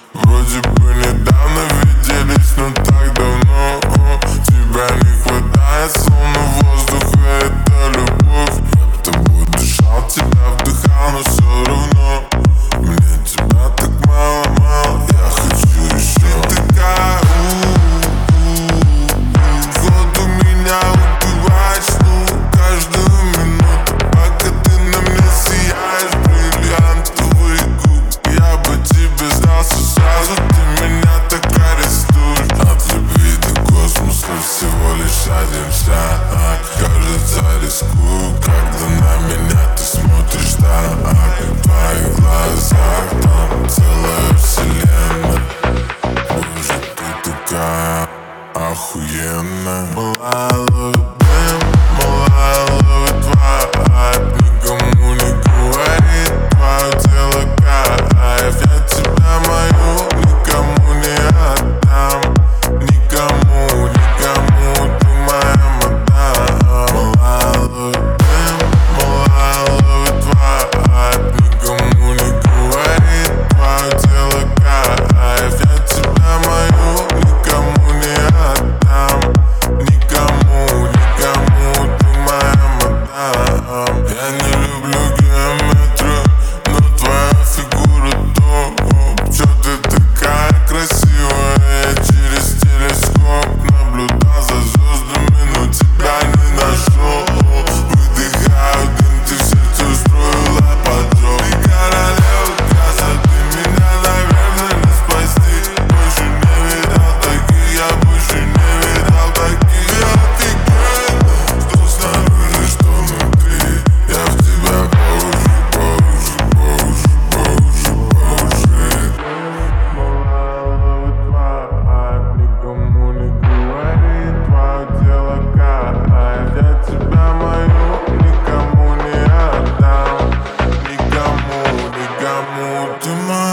Вроде бы недавно виделись, но так давно. Тебя не хватает, словно воздуха, это любовь. Я б тобой дышал, тебя вдыхал, но все равно мне тебя так мало, мало, я хочу еще. Ты такая, воду меня убиваешь, каждую минуту, пока ты на мне сияешь, бриллиантовые губы. Я бы тебе сдался сразу, ты меня так арестуешь. От любви до космоса всего лишь один шаг. Кажется, рискую, когда на меня ты смотришь так. В твоих глазах там целая вселенная. Боже, ты такая охуенная. Малая любим, малая ловит вайб. Никому не говорит, твое тело кайф. Я тебя мою никому не отдам. Никому, никому, ты моя мадам. Малая любим, малая ловит вайб. Никому не говорит, твое тело кайф. Я тебя мою никому не отдам. Никому, никому, ты моя мадам. Я не люблю геометрию, но твоя фигура топ. Чё ты такая красивая? Я через телескоп наблюдал за звездами, но тебя не нашел. Выдыхаю дым, ты в сердце устроила поджог. Ты королева красоты, меня, наверное, не спасти. Больше не видал таких, я больше не видал таких. Я офигенная, что снаружи, что внутри. Я в тебя по уши, по уши, по уши, по уши, по уши. Малая ловит вайб, никому не говорит, твое тело кайф. Я тебя мою никому не отдам. Никому, никому, ты моя.